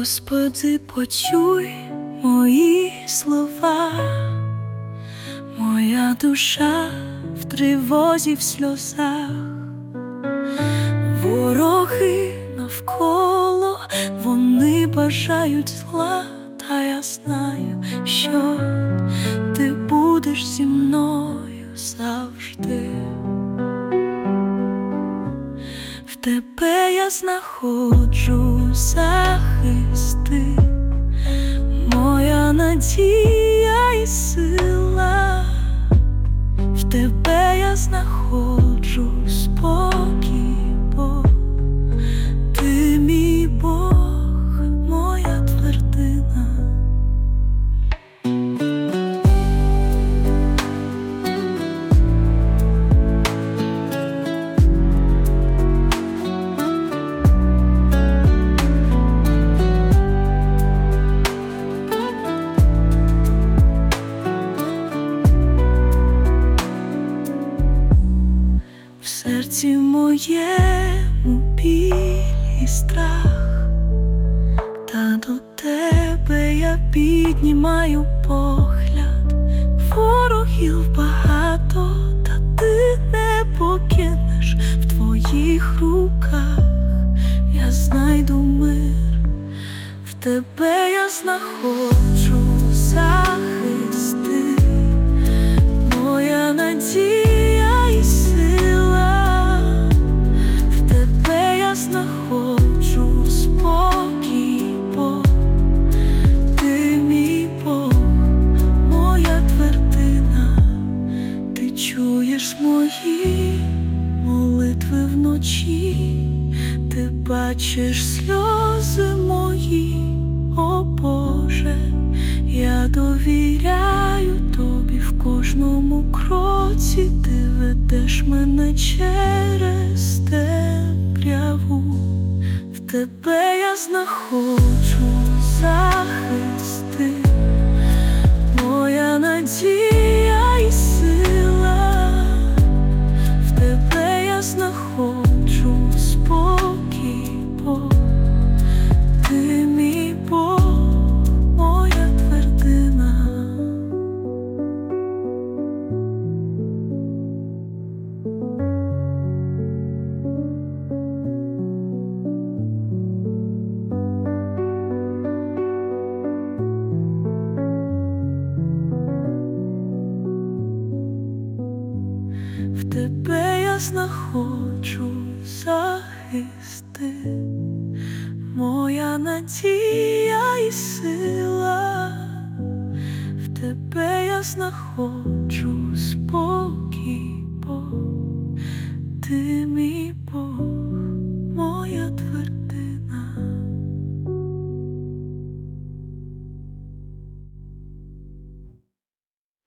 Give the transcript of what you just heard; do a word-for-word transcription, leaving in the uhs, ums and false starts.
Господи, почуй мої слова, моя душа в тривозі, в сльозах, вороги навколо, вони бажають зла, та я знаю, що ти будеш зі мною завжди. В тебе я знаходжу захисти, моя надія і сила. В тебе я знаходжу спокій, бо ти мій Бог, моя твердина. В серці моєму біль і страх, та до тебе я піднімаю погляд. Ворогів багато, та ти не покинеш. В твоїх руках я знайду мир, в тебе я знаходжу захисти, моя надія і сила. В тебе я знаходжу спокій, бо ти мій Бог, моя твердина. Ти чуєш мої молитви вночі, ти бачиш сльози мої, о Боже. Я довіряю тобі в кожному кроці, ти ведеш мене через темряву. В тебе я знаходжу захисти, моя надія і сила. В тебе я знаходжу спокій, бо ти мій Бог, моя твердина. В тебе я знаходжу захисти, моя надія і сила. В тебе я знаходжу спокій, бо ти мій Бог, моя твердина.